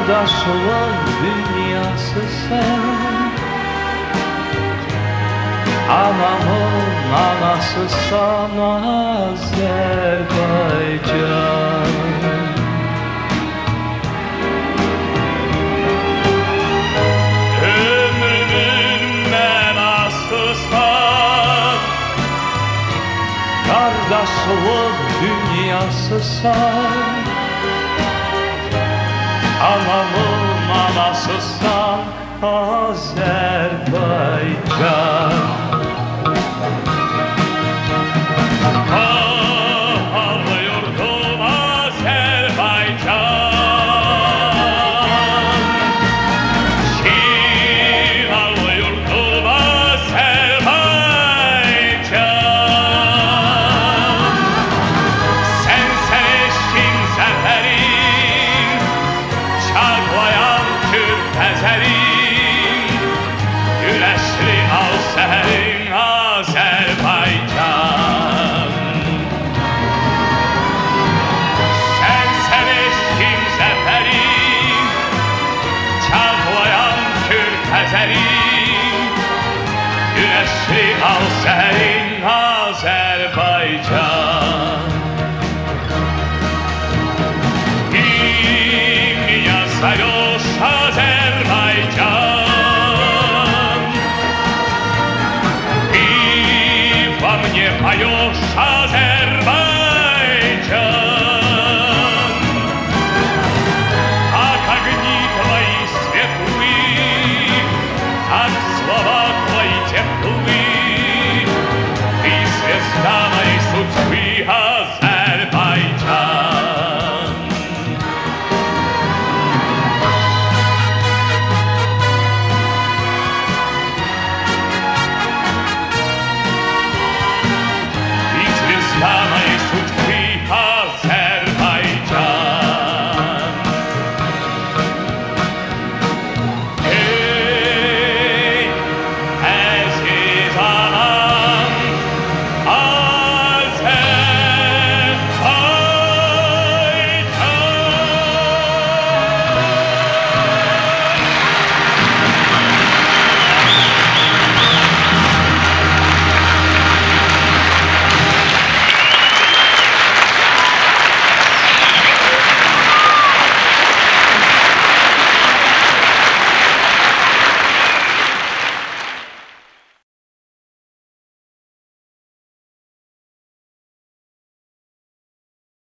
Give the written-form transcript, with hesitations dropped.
Kardeşliğin dünyası sen, anamın anası sana Azerbaycan. Ömrümün mənası sen, Kardeşliğin dünyası sen, anamın anası sen Azerbaycan. Baharlı yurdum Azerbaycan, şifalı yurdum Azerbaycan. Sensen eşkin zaferim, çağlayan Türk ezerim, güneşli al seherin Azerbaycan. Sensen eşkin zaferim, çağlayan Türk ezerim, güneşli al seherin Azerbaycan. İm yazar o Azerbaycan,